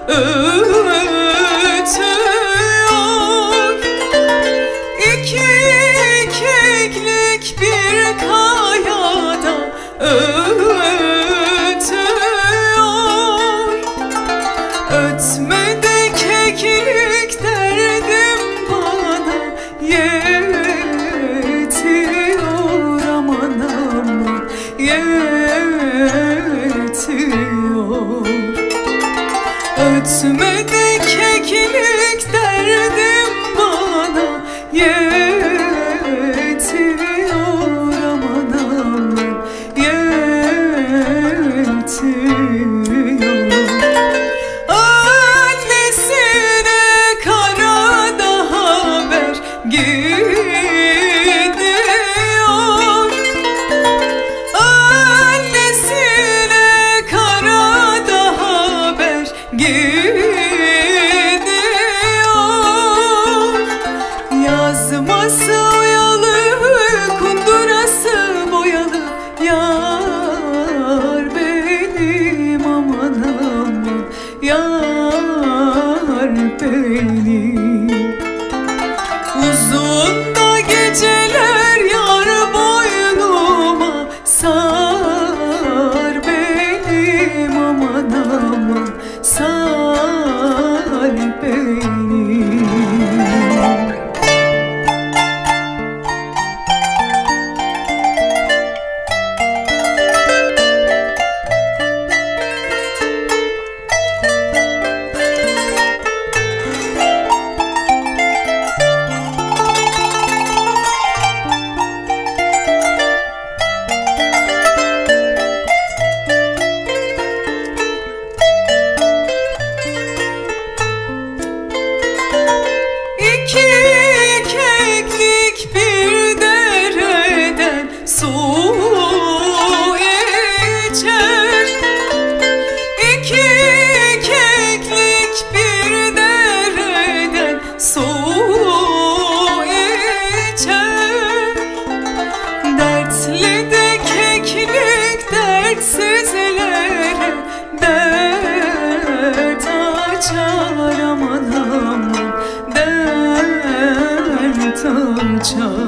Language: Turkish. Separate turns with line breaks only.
ötüyor. İki keklik bir kayada ötüyor. Ötme de keklik derdim bana yetiyor, aman aman yetiyor. Ötme de keklik derdim bana yetiyor, aman aman yetiyor. Annesine karada haber gidiyor. Annesine karada haber gidiyor. Yazması oyalı, kundurası boyalı, yar benim, aman aman yar benim. Uzun da geceler yar boynuma sar benim, aman aman sar benim. İki keklik bir dereden su içer. İki keklik bir dereden su içer. Dertli de keklik dertsizlere dert açar, aman aman dert açar.